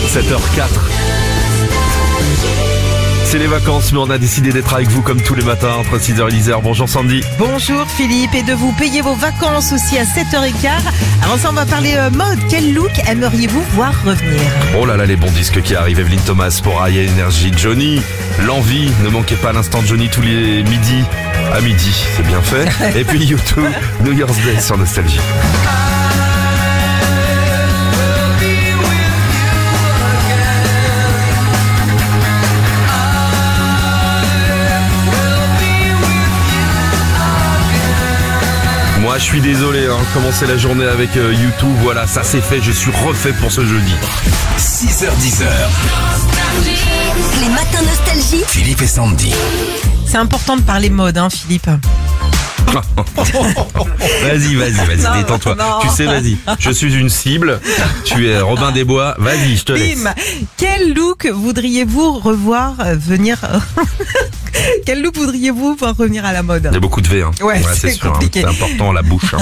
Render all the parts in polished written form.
7h04. C'est les vacances, mais on a décidé d'être avec vous comme tous les matins entre 6h et 10h. Bonjour Sandy. Bonjour Philippe, et de vous payer vos vacances aussi à 7h15. Avant ça, on va parler mode. Quel look aimeriez-vous voir revenir? Oh là là, les bons disques qui arrivent. Evelyne Thomas pour Aya Energy. Johnny, l'envie. Ne manquez pas l'instant Johnny tous les midis. À midi, c'est bien fait. Et puis YouTube, New Year's Day sur Nostalgie. Moi je suis désolé, commencer la journée avec YouTube, voilà, ça c'est fait, je suis refait pour ce jeudi. 6h10. Les matins nostalgie. Philippe et Sandy. C'est important de parler mode, Philippe. Vas-y, Non, détends-toi. non. Tu sais, vas-y, je suis une cible, tu es Robin des Bois, vas-y, je te laisse. Bim. Quel look voudriez-vous revoir venir Quel look voudriez-vous voir revenir à la mode? Il y a beaucoup de V, Ouais, c'est sûr, compliqué. c'est important, la bouche.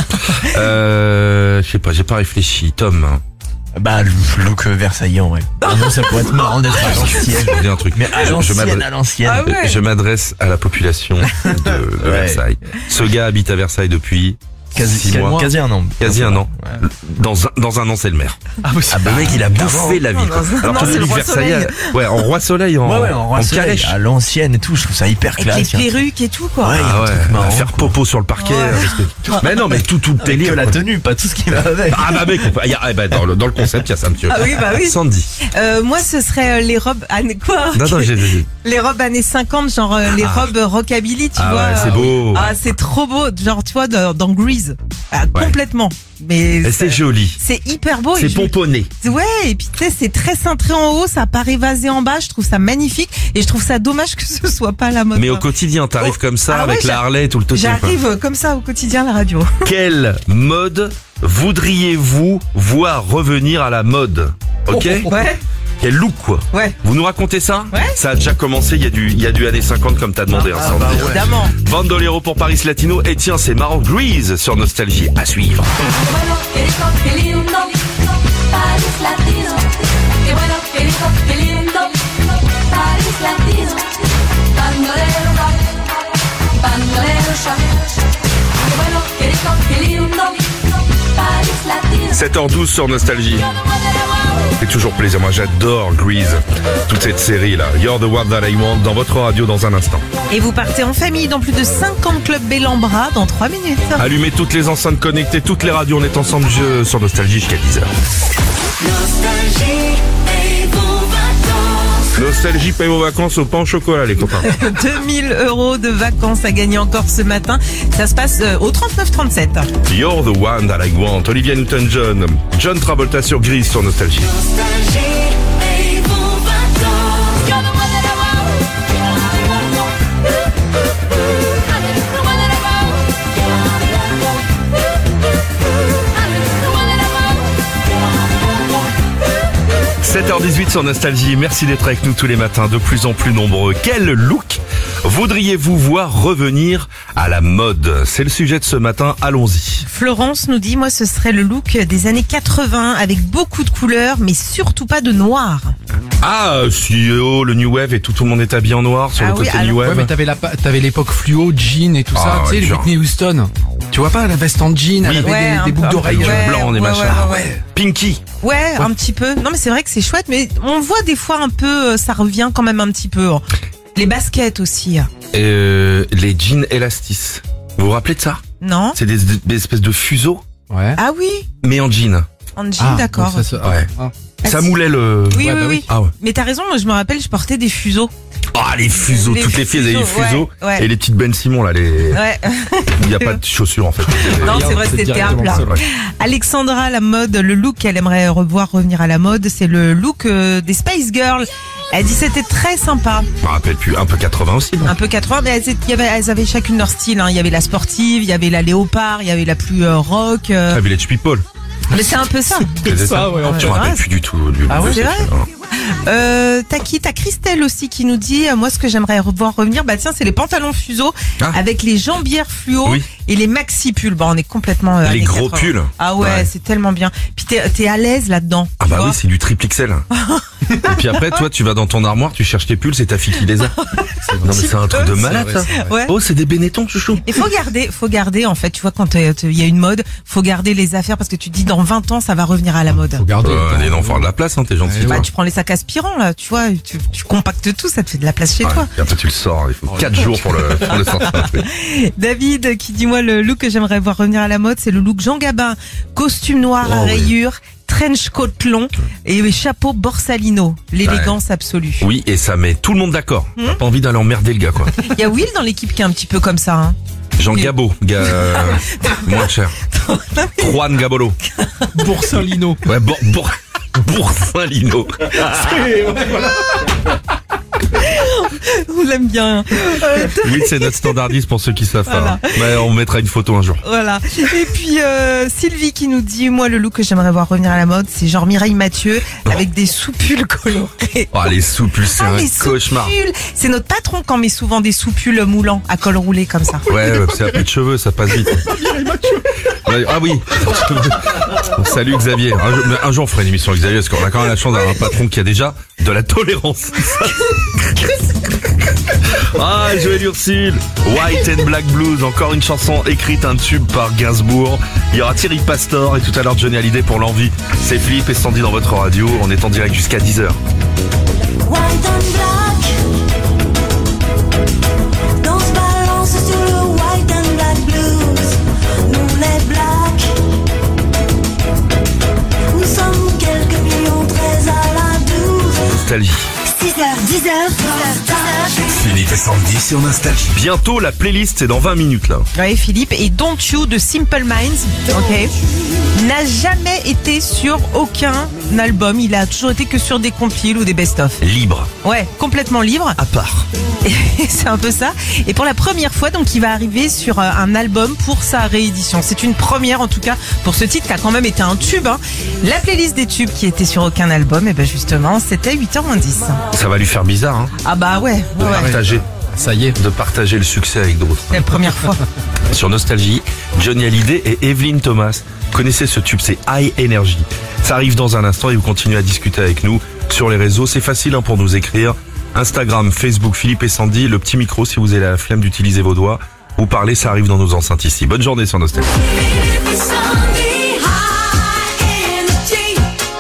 Je sais pas, j'ai pas réfléchi. Tom, Bah, le look versaillant, ouais. Non, ça pourrait être marrant d'être à l'ancienne. je dis un truc. Mais à l'ancienne. Ah ouais. Je m'adresse à la population de Ouais. Versailles. Ce gars habite à Versailles depuis Quasi 6 mois. un an. Quasi un an. Ouais. Dans un an, c'est le maire. Ah oui, Le mec, il a bouffé la vie. quoi. non, tu c'est dis le roi Versailles, soleil. ouais, en roi soleil, en, ouais, en roi soleil, calèche. à l'ancienne et tout, je trouve ça hyper Avec classe. les perruques et tout, quoi. Ouais. Ah un ouais, truc marrant, faire quoi. popo sur le parquet. Ouais. Mais non, mais tout le Avec délire. que la quoi. tenue, pas tout ce qui va avec. Ah bah mec, dans le concept, il y a ça, monsieur. Ah oui, bah oui. Sandy. Moi, ce serait les robes quoi Non, j'ai... Les robes années 50, genre les robes rockabilly, tu Ah vois. ouais, c'est beau. Ah, c'est trop beau. Genre, tu vois, dans Grease. Ah, Ouais. complètement. Mais Et c'est joli. c'est hyper beau. C'est et je- pomponné. Ouais, et puis tu sais, c'est très cintré en haut, ça paraît évasé en bas, je trouve ça magnifique, et je trouve ça dommage que ce soit pas la mode. Mais au quotidien, t'arrives Oh. comme ça Ah ouais, avec la Harley et tout le totem. quoi. J'arrive comme ça au quotidien à la radio. Quelle mode voudriez-vous voir revenir à la mode? Ok? Ouais, Quel look quoi? ouais. Vous nous racontez ça? Ouais. Ça a déjà commencé, il y a du années 50 comme t'as demandé. Ah, Sandy. bah ouais. Évidemment. $20 pour Paris Latino. Et tiens, c'est marrant, Grease sur Nostalgie. À suivre. Bueno, qué lindo, Paris Latino. Qué bueno, qué lindo, Paris Latino. Bandolero va, bandolero ya. Qué bueno, qué lindo, Paris Latino. 7h12 sur Nostalgie. C'est toujours plaisir. Moi, j'adore Grease. Toute cette série là. You're the one that I want dans votre radio dans un instant. Et vous partez en famille dans plus de 50 clubs Bellambra dans 3 minutes. Allumez toutes les enceintes connectées, toutes les radios. On est ensemble sur Nostalgie jusqu'à 10h. Nostalgie paye vos vacances au pain au chocolat, les copains. 2000 € de vacances à gagner encore ce matin. Ça se passe au 39-37. You're the one that I want. Olivia Newton-John. John Travolta sur Grease sur Nostalgie. You're the one that I want. You're the one that I want. The one that I want. 7h18 sur Nostalgie. Merci d'être avec nous tous les matins, de plus en plus nombreux. Quel look voudriez-vous voir revenir à la mode? C'est le sujet de ce matin. Allons-y. Florence nous dit, moi ce serait le look des années 80 avec beaucoup de couleurs mais surtout pas de noir. Ah, si, oh, le New Wave et tout le monde est habillé en noir sur Ah le oui, côté alors- New Ouais, Wave. mais t'avais l'époque fluo, jean et tout Ah, ça. Tu sais, ouais, les genre. Whitney Houston. Tu vois pas la veste en jean, elle avait Ouais, des boucles un peu. d'oreilles. Avec du blanc, des machins. ouais. Pinky. Ouais, un petit peu. Non mais c'est vrai que c'est chouette, mais on voit des fois un peu, ça revient quand même un petit peu. Les baskets aussi. Les jeans Elastis. Vous vous rappelez de ça? Non? C'est des espèces de fuseaux, Ouais. Ah oui, mais en jean. en jean, d'accord. donc ça, Ouais. ah. Ah, Ça si. moulait le... Oui, Ouais, oui, bah oui. Ah ouais. Mais t'as raison, moi je me rappelle, je portais des fuseaux. Ah, les fuseaux. Les Toutes les filles elles avaient des fuseaux, fuseaux. ouais. Et les petites Ben Simon, là, les... Ouais. il n'y a pas de chaussures, en fait. Non, c'est vrai, C'est c'était à directement plat. ça, ouais. Alexandra, la mode, le look qu'elle aimerait revoir revenir à la mode, c'est le look des Spice Girls. Elle dit c'était très sympa. Je me rappelle plus. Un peu 80 aussi, non? Un peu 80, mais elles avaient chacune leur style. Il y avait la sportive, il y avait la léopard, il y avait la plus rock. Ah, Village People. Mais c'est un peu ça. C'est ça, ouais, en Je fait. me rappelle plus du tout. Ah ouais, de c'est ce vrai film, hein. T'as qui? T'as Christelle aussi qui nous dit, moi ce que j'aimerais revoir revenir, bah tiens, c'est les pantalons fuseaux Ah. avec les jambières fluo Oui. Et les maxi pulls, bon, on est complètement. Les années gros 80. pulls. Ah ouais, c'est tellement bien. Puis t'es à l'aise là-dedans. Ah tu bah vois. oui, c'est du triple XL. Et puis après, toi, tu vas dans ton armoire, tu cherches tes pulls, c'est ta fille qui les a. Non mais c'est un truc de malade ça. Ouais. Oh, c'est des Benetton, chouchou. Et faut garder en fait, tu vois, quand il y a une mode, faut garder les affaires parce que tu te dis dans 20 ans ça va revenir à la mode. Faut garder. Allez, non, faut avoir de la place, hein, t'es gentil. Bah, toi. tu prends les sacs aspirants là, tu vois, tu compactes tout, ça te fait de la place chez Ouais, toi. et après tu le sors, il faut 4 jours pour le sortir. David qui dit moi le look que j'aimerais voir revenir à la mode, c'est le look Jean Gabin, costume noir à oui. rayures, trench coat long et chapeau Borsalino, l'élégance absolue. Oui, et ça met tout le monde d'accord. T'as pas envie d'aller emmerder le gars, quoi. Il y a Will dans l'équipe qui est un petit peu comme ça. Hein. Jean Gabot, moins cher. Juan Gabolo. Boursin-Lino. Ouais, Boursin-Lino. On l'aime bien. Oui, c'est notre standardiste pour ceux qui savent Voilà. pas. Mais on mettra une photo un jour. Voilà. Et puis Sylvie qui nous dit moi le look que j'aimerais voir revenir à la mode, c'est genre Mireille Mathieu avec des soupules colorées. Oh, les souples, c'est un les cauchemar. soupules. C'est notre patron qui en met souvent des soupules moulants à col roulé comme ça. Ouais, c'est à peu de cheveux, ça passe vite. Ouais, ah oui. Salut Xavier. Un jour on fera une émission avec Xavier parce qu'on a quand même la chance d'avoir un patron qui a déjà de la tolérance. Ah, Joël Ursule, White and Black Blues, encore une chanson écrite, un tube par Gainsbourg. Il y aura Thierry Pastor et tout à l'heure Johnny Hallyday pour l'envie. C'est Philippe et Sandy dans votre radio, on est en direct jusqu'à 10h. White and black. Dans ce balance sur le white and black blues. Nous on est black. Nous sommes quelques millions, 13 à la 12. Nostalgie. 6h, 10h. Philippe et Sandy sur Nostalgie. Bientôt la playlist, c'est dans 20 minutes là. Ouais Philippe et Don't You de Simple Minds, ok, n'a jamais été sur aucun album. Il a toujours été que sur des compiles ou des best-of. Libre, Ouais, complètement libre. à part. Et c'est un peu ça. Et pour la première fois, donc, il va arriver sur un album pour sa réédition. C'est une première, en tout cas, pour ce titre qui a quand même été un tube. Hein. La playlist des tubes qui était sur aucun album, et ben justement, c'était 8h10. Ça va lui faire bizarre, hein, Ah bah ouais, de ouais. partager. Ça y est. De partager le succès avec d'autres. C'est la première fois. Sur Nostalgie, Johnny Hallyday et Evelyn Thomas. Connaissez ce tube, c'est High Energy. Ça arrive dans un instant et vous continuez à discuter avec nous sur les réseaux. C'est facile hein, pour nous écrire. Instagram, Facebook, Philippe et Sandy. Le petit micro si vous avez la flemme d'utiliser vos doigts. Vous parlez, ça arrive dans nos enceintes ici. Bonne journée sur Nostalgie. Philippe et Sandy, high energy.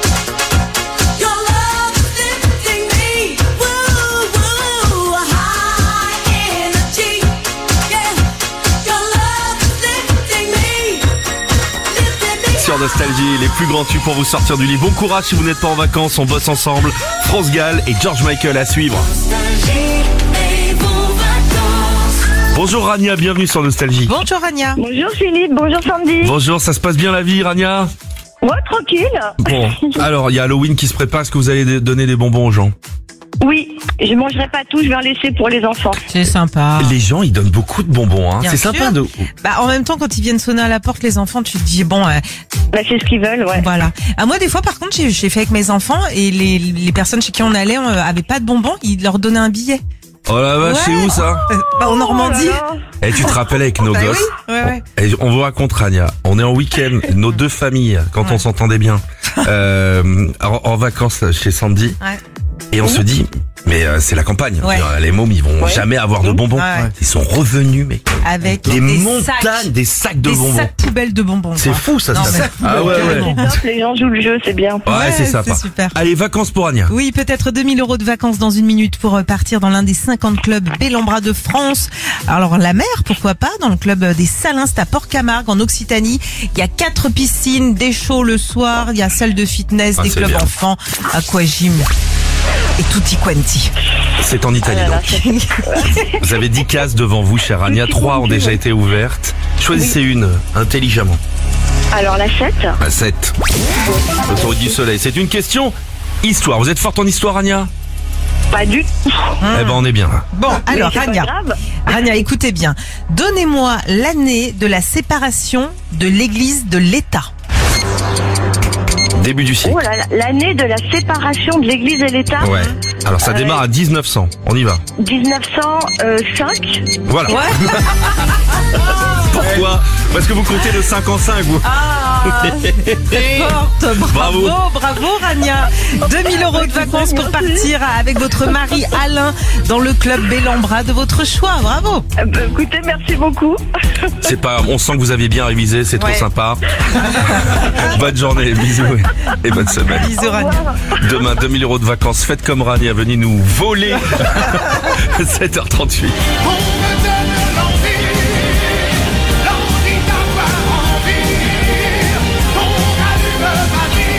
Your love is lifting me. Woo, woo, high energy. Yeah, your love is lifting me. Lifting me. Sur Nostalgie, les plus grands tubes pour vous sortir du lit. Bon courage si vous n'êtes pas en vacances, on bosse ensemble. France Gall et George Michael à suivre. Nostalgie et vos vacances. Bonjour Rania, bienvenue sur Nostalgie. Bonjour Rania. Bonjour Philippe, bonjour Sandy. Bonjour, ça se passe bien la vie Rania? Ouais, tranquille. Bon, alors il y a Halloween qui se prépare, est-ce que vous allez donner des bonbons aux gens? Oui, je mangerai pas tout, je vais en laisser pour les enfants. C'est sympa. Les gens, ils donnent beaucoup de bonbons, hein. Bien C'est sûr. sympa de... Bah, en même temps, quand ils viennent sonner à la porte, les enfants, tu te dis, bon, Bah, c'est ce qu'ils veulent, ouais. voilà. Ah, moi, des fois, par contre, j'ai fait avec mes enfants et les personnes chez qui on allait avaient pas de bonbons, ils leur donnaient un billet. Oh la vache, Ouais. c'est où ça? En Normandie. Oh là là. Et tu te rappelles avec nos Bah gosses? oui, ouais. Et on vous raconte Rania, on est en week-end, nos deux familles, quand Ouais. on s'entendait bien, en vacances chez Sandy, Ouais. et on se dit, mais c'est la campagne, Ouais. les mômes ils vont Ouais. jamais avoir de bonbons. Ouais. Ils sont revenus, mais Avec des montagnes, sacs, des sacs de des bonbons. sacs poubelles de bonbons. C'est quoi. fou ça, Non, ça. mais- Ah ouais, ouais. Carrément. C'est top, les gens jouent le jeu, c'est bien. Ouais, c'est sympa. super. Allez, vacances pour Rania. Oui, peut-être 2000 € de vacances dans une minute pour partir dans l'un des 50 clubs Bellambra de France. Alors la mer, pourquoi pas, dans le club des Salins, c'est à Port-Camargue en Occitanie. Il y a 4 piscines, des shows le soir, il y a salle de fitness, Ah, des c'est clubs bien. enfants, aquagym et tutti quanti. C'est en Italie Ah là là, donc. Vous avez 10 cases devant vous, chère Rania. 3 ont déjà été ouvertes. Choisissez une, intelligemment. Alors la 7, À 7. Autoroute du Soleil. C'est une question histoire. Vous êtes forte en histoire, Rania? pas du tout. Eh ben, on est bien là. Bon, alors Mais c'est pas Rania, grave. Rania, écoutez bien. Donnez-moi l'année de la séparation de l'Église de l'État. Début du siècle. Oh là là, l'année de la séparation de l'Église et l'État, Ouais. Alors ça démarre à 1900. On y va. 1905. Voilà. Pourquoi? Parce que vous comptez de 5 en 5, vous. Ah, très forte. Bravo, bravo Rania. 2000 € de vacances pour partir avec votre mari Alain dans le club Bellambra de votre choix. Bravo. Écoutez, merci beaucoup. C'est pas, on sent que vous avez bien révisé, c'est trop Ouais. sympa. Bonne journée, bisous et bonne semaine. Bisous Rania. Demain, 2000 € de vacances. Faites comme Rania, venez nous voler. 7h38. On me donne l'envie d'avoir envie, on allume ma vie.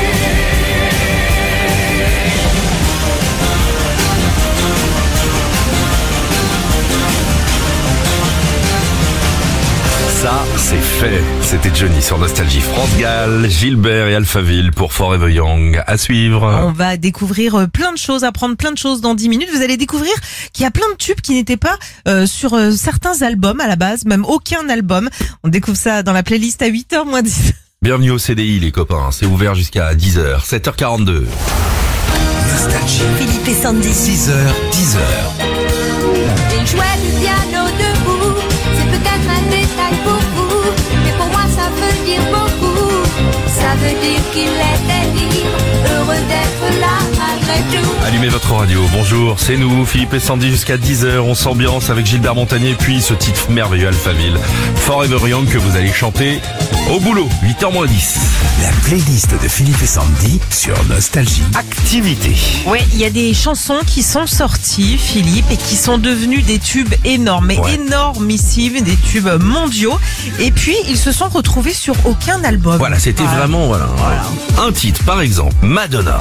Ça, c'est fait. C'était Johnny sur Nostalgie. France Gall, Gilbert et Alphaville pour Forever Young. À suivre. On va découvrir plein de choses, apprendre plein de choses dans 10 minutes. Vous allez découvrir qu'il y a plein de tubes qui n'étaient pas sur certains albums à la base, même aucun album. On découvre ça dans la playlist à 8h moins 10. Bienvenue au CDI, les copains. C'est ouvert jusqu'à 10h. 7h42. Nostalgie. Philippe et Sandy. 6h, 10h. Il jouait du piano debout, c'est peut-être un détail pour vous, mais pour moi ça veut dire beaucoup. Ça veut dire qu'il était libre, heureux d'être là malgré tout. Allumez votre radio. Bonjour, c'est nous, Philippe et Sandy jusqu'à 10h. On s'ambiance avec Gilbert Montagnier, puis ce titre merveilleux Alphaville. Forever Young que vous allez chanter au boulot. 8h moins 10. La playlist de Philippe et Sandy sur Nostalgie. Activité. Oui, il y a des chansons qui sont sorties, Philippe, et qui sont devenues des tubes énormes, mais Ouais. énormissimes, des tubes mondiaux. Et puis, ils se sont retrouvés sur aucun album. Voilà, c'était vraiment un titre, par exemple, Madonna.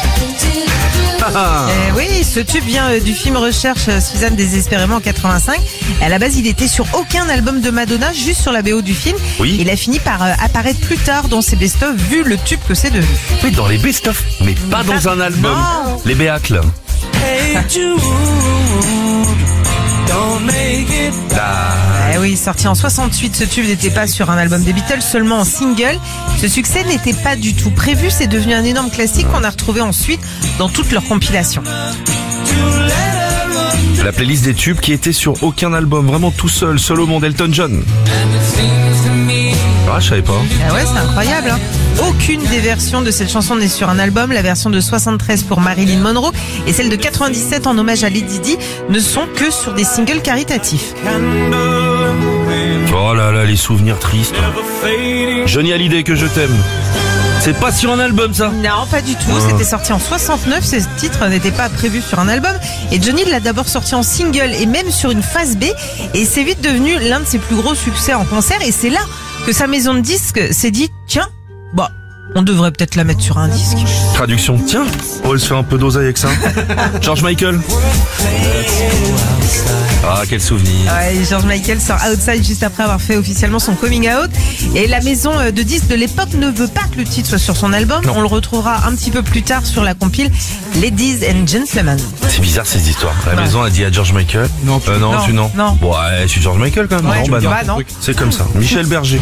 Oui, ce tube vient du film Recherche Suzanne désespérément en 85. À la base, il était sur aucun album de Madonna, juste sur la BO du film. Oui. Il a fini par apparaître plus tard dans ses best-of, vu le tube que c'est devenu. Oui, dans les best-of, mais pas dans un album. Non. Les Béatles. Oui, sorti en 68, ce tube n'était pas sur un album des Beatles, seulement en single. Ce succès n'était pas du tout prévu, c'est devenu un énorme classique qu'on a retrouvé ensuite dans toutes leurs compilations. La playlist des tubes qui était sur aucun album, vraiment tout seul, seul au monde, Elton John. Ah, je savais pas. Ah ouais, c'est incroyable, hein. Aucune des versions de cette chanson n'est sur un album. La version de 73 pour Marilyn Monroe et celle de 97 en hommage à Lady Di ne sont que sur des singles caritatifs. Oh là là, les souvenirs tristes. Johnny Hallyday, que je t'aime. C'est pas sur un album, ça. Non, pas du tout. C'était sorti en 69. Ce titre n'était pas prévu sur un album. Et Johnny l'a d'abord sorti en single et même sur une phase B. Et c'est vite devenu l'un de ses plus gros succès en concert. Et c'est là que sa maison de disques s'est dit, tiens, bah, on devrait peut-être la mettre sur un disque. Traduction. Tiens, on va se faire un peu d'oseille avec ça. George Michael. Ah, quel souvenir. Ouais, George Michael sort Outside juste après avoir fait officiellement son coming out. Et la maison de disques de l'époque ne veut pas que le titre soit sur son album. Non. On le retrouvera un petit peu plus tard sur la compile Ladies and Gentlemen. C'est bizarre ces histoires. La maison a dit à George Michael. Non, non, non, tu non. non. Ouais, je suis George Michael quand même. Ouais, non, bah non. bah non. C'est comme ça. Michel Berger.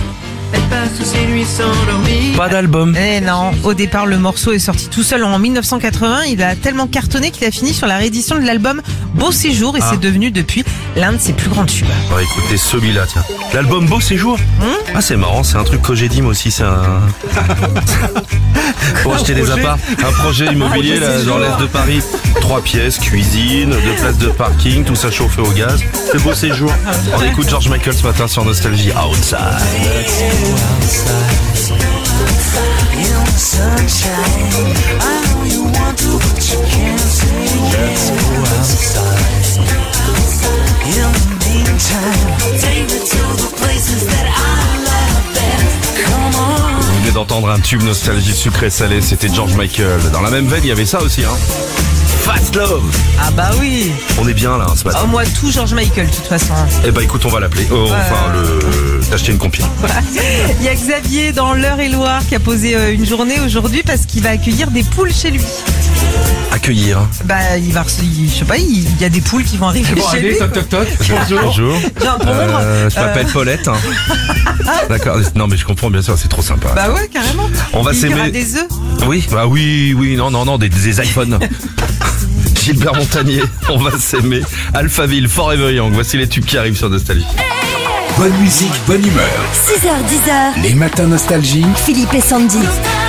Pas d'album. Eh non, au départ le morceau est sorti tout seul en 1980, il a tellement cartonné qu'il a fini sur la réédition de l'album Beau Séjour et c'est devenu depuis l'un de ses plus grands tubes. On va écouter celui-là, tiens. L'album Beau Séjour. Ah, c'est marrant, c'est un truc Cogedim aussi, c'est un... Pour acheter des apparts, un projet immobilier là, dans l'est de Paris. 3 pièces, cuisine, 2 places de parking, tout ça chauffé au gaz. C'est Beau Séjour. On écoute George Michael ce matin sur Nostalgie. Outside. Vous venez d'entendre un tube nostalgie sucré salé, c'était George Michael. Dans la même veine, il y avait ça aussi, hein. Fast Love. Ah bah oui. On est bien là, ce matin. Oh, moi tout George Michael de toute façon. Eh bah écoute, on va l'appeler. T'acheter une compil. Il y a Xavier dans l'Eure-et-Loire qui a posé une journée aujourd'hui parce qu'il va accueillir des poules chez lui. Accueillir. Bah il va, je sais pas, il y a des poules qui vont arriver Bon, chez allez, lui. toc toc toc. Bonjour. Bonjour. Genre, bonjour. Je m'appelle Paulette. Hein. D'accord. Non mais je comprends bien sûr, c'est trop sympa. Bah ouais, carrément. On va Il y aura s'aimer. des œufs. Oui, bah oui, non, des iPhones. Gilbert Montagnier, on va s'aimer. Alphaville, Forever Young. Voici les tubes qui arrivent sur Nostalgie. Bonne musique, bonne humeur. 6h, 10h, Les matins nostalgie. Philippe et Sandy.